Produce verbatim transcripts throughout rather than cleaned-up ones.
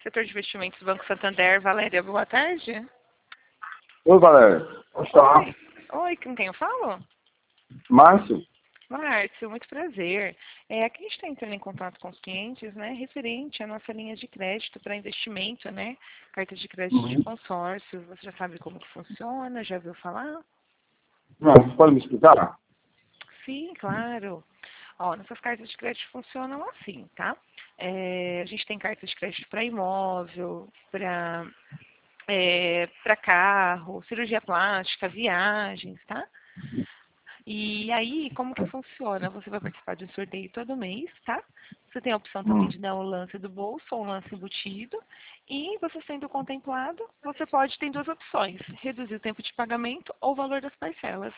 setor de investimentos, Banco Santander. Valéria, boa tarde. Oi, Valéria. Oi. Oi, com quem eu falo? Márcio. Márcio, muito prazer. É, aqui a gente está entrando em contato com os clientes, né, referente à nossa linha de crédito para investimento, né, cartas de crédito de Uhum. consórcio. Você já sabe como que funciona? Já ouviu falar? Não, você pode me explicar? Sim, claro. Ó, nossas cartas de crédito funcionam assim, tá? É, a gente tem cartas de crédito para imóvel, para é, para carro, cirurgia plástica, viagens, tá? E aí, como que funciona? Você vai participar de um sorteio todo mês, tá? Você tem a opção também Hum. de dar um lance do bolso ou um lance embutido. E você sendo contemplado, você pode ter duas opções: reduzir o tempo de pagamento ou o valor das parcelas.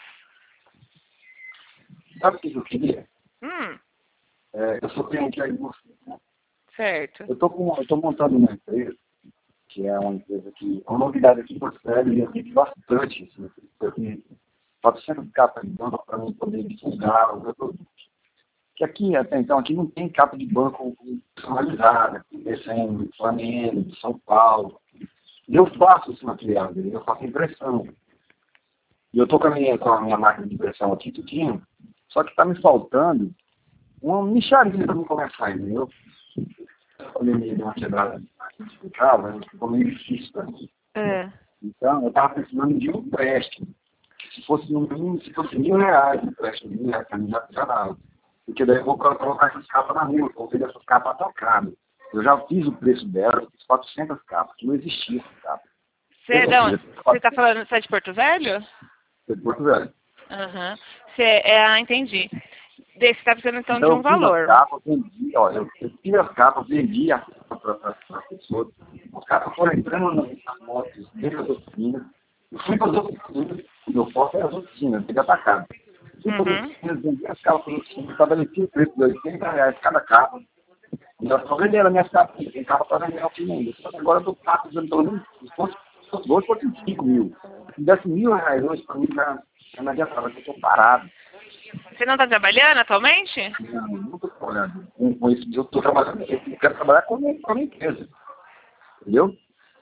Sabe o que eu queria? Hum, É, eu sou cliente aí de você, né? certo. Eu estou montando uma empresa, que é uma empresa que, uma novidade aqui em Porto Velho, e eu tenho bastante, assim, porque quatrocentas capas de banco para mim poder divulgar o meu produto. Que aqui, até então, aqui não tem capa de banco personalizada, descendo de Flamengo, de São Paulo. E eu faço esse material, entendeu? Eu faço impressão. E eu estou com a minha, com a minha máquina de impressão aqui, tudinho, só que está me faltando uma mixaria para me começar, entendeu? A pandemia deu uma quebrada de casa, ficou meio difícil para mim. É. Então, eu estava precisando de um empréstimo. Se fosse no mínimo, se fosse mil reais, um empréstimo de mil reais, para mim já funcionava. Porque daí eu vou colocar essas capas na rua, vou ver essas capas trocadas. Eu já fiz o preço dela, fiz quatrocentas capas, que não existia essa capa. Você, não, você tá falando, você é de Porto Velho? De Porto Velho. Aham. Você, é, ah, entendi. Você está precisando então de Então, um eu fiz as valor. capas, vendi, ó, eu, eu fiz as capas, vendi as capas para as pessoas. Os caras foram entrando nas motos, dentro das oficinas. Eu fui para as oficinas, o meu foco era as oficinas, peguei atacado. Fui para as Uhum. oficinas, vendi as capas para as oficinas, estabeleci o preço de oitenta reais cada capa. E nós estamos vendendo as minhas capas, tem capa para vender aqui ainda. Só que agora eu estou precisando pelo menos, se fosse, se fosse hoje, fosse cinco mil. Se desse mil reais hoje, para mim já, já não adiantava, porque eu estou parado. Você não está trabalhando atualmente? Não, não estou trabalhando com, com isso. Eu estou trabalhando, eu quero trabalhar com a minha, com a minha empresa. Entendeu?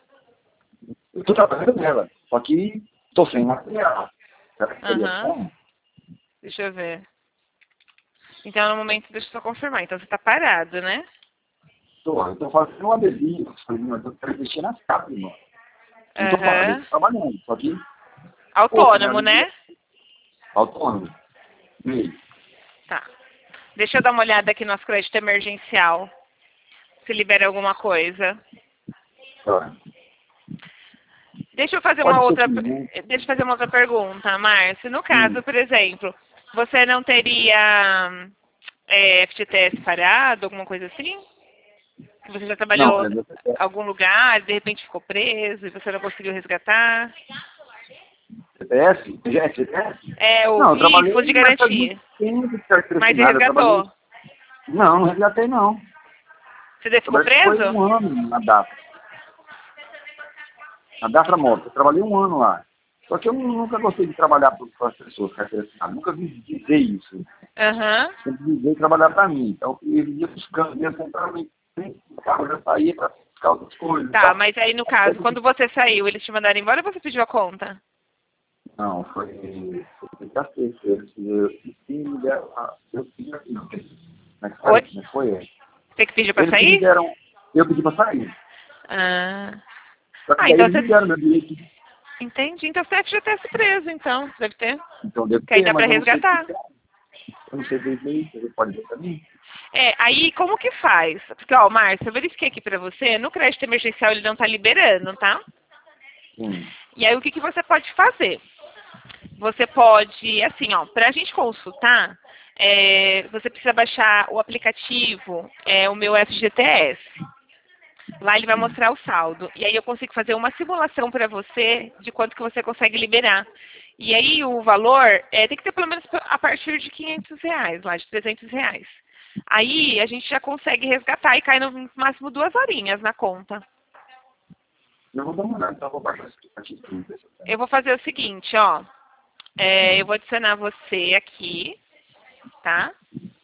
Eu estou trabalhando nela, só que estou sem material. Será que seria Aham. bom? Deixa eu ver. Então, no momento, deixa eu só confirmar. Então, você está parado, né? Estou, eu estou fazendo um adesivo, eu estou investir nas capas, irmão. Não estou falando, eu Aham. estou trabalhando, só que pouco, né? Autônomo, né? Autônomo. Meio. Tá. Deixa eu dar uma olhada aqui no nosso crédito emergencial. Se libera alguma coisa. Tá. Deixa eu fazer Pode uma ser outra, que não. deixa eu fazer uma outra pergunta, Márcio. No caso, Hum. por exemplo, você não teria é, F G T S parado, alguma coisa assim? Que você já Não, trabalhou mas eu, em algum lugar, de repente ficou preso e você não conseguiu resgatar? C P S? Já é C P S? É, o Não, eu I F, trabalhei, fundo de mas faz muito garantia. tempo que carteira Mas você assinada. Eu trabalhei. resgatou. Não, não resgatei não. Você ficou Trabalhei foi preso? um ano na data. Na data moto. Eu trabalhei um ano lá. Só que eu nunca gostei de trabalhar para as pessoas, carteira assinada. Nunca visei isso. Aham. Sempre visei trabalhar para mim. Então eu vivia buscando, mesmo comprando o carro, já saía para buscar outras coisas. Tá, Tá? mas aí no caso, quando você saiu, eles te mandaram embora ou você pediu a conta? Não, foi. Foi cacete. Eles me deram. Eu pedi aqui, não. Como é que foi? Oi? Como é que foi? Você que pediu pra Eles que me sair? deram. Eu pedi para sair. Ah, Só que ah daí então eles me você... deram meu direito. Entendi. Então você já ter se preso, então. Deve ter. Então deve Que aí ter, dá pra mas eu não sei resgatar. se eu não sei desde aí, você pode ver para mim. É, aí como que faz? Porque, ó, Márcio, eu verifiquei aqui pra você, no crédito emergencial ele não tá liberando, tá? Sim. E aí o que que você pode fazer? Você pode, assim, ó, pra gente consultar, é, você precisa baixar o aplicativo, é, o meu F G T S. Lá ele vai mostrar o saldo. E aí eu consigo fazer uma simulação para você de quanto que você consegue liberar. E aí o valor é, tem que ter pelo menos a partir de quinhentos reais, lá de trezentos reais. Aí a gente já consegue resgatar e cai no máximo duas horinhas na conta. Eu vou dar uma olhada, então eu vou baixar esse aplicativo para ver se eu tenho. Eu vou fazer o seguinte, ó. É, eu Hum. vou adicionar você aqui, tá?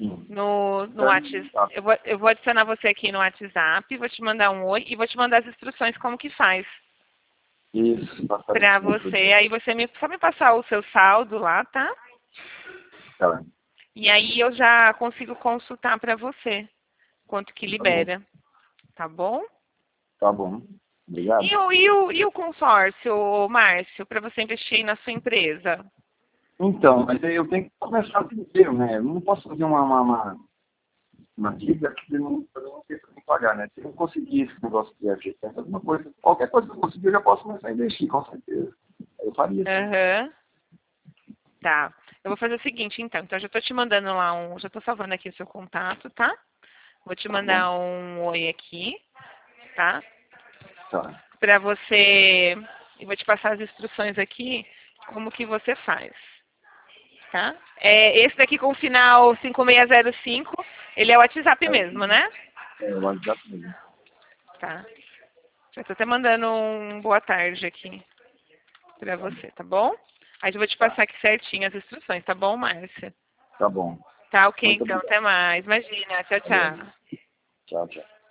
Sim. No, no Tá. WhatsApp. Eu vou, eu vou adicionar você aqui no WhatsApp, vou te mandar um oi e vou te mandar as instruções como que faz. Isso, passar Pra isso você. tudo. Aí você me, só me passar o seu saldo lá, tá? Tá, E aí eu já consigo consultar pra você quanto que tá bom. libera. Tá bom? Tá bom. Obrigado. E o, e o, e o consórcio, Márcio, para você investir na sua empresa? Então, mas aí eu tenho que começar primeiro, né? Eu não posso fazer uma, uma, uma, uma dívida que eu não, eu não tenho como pagar, né? Se eu conseguir esse negócio de F G T S, alguma coisa, qualquer coisa que eu conseguir, eu já posso começar a investir, com certeza. Eu faria isso. Aham. Tá. Eu vou fazer o seguinte, então. Então, eu já tô te mandando lá um... Já tô salvando aqui o seu contato, tá? Vou te Tá bom? mandar um oi aqui, tá? Tá. Pra você... Eu vou te passar as instruções aqui, como que você faz, tá? É, esse daqui com o final cinco seis zero cinco, ele é o WhatsApp É, mesmo, né? é o WhatsApp mesmo. Tá. Já tô até mandando um boa tarde aqui pra Tá bom. você, tá bom? Aí eu vou te Tá. passar aqui certinho as instruções, tá bom, Márcia? Tá bom. Tá ok, Muito então. obrigado. Até mais. Imagina. Tchau, Valeu. tchau. Tchau, tchau.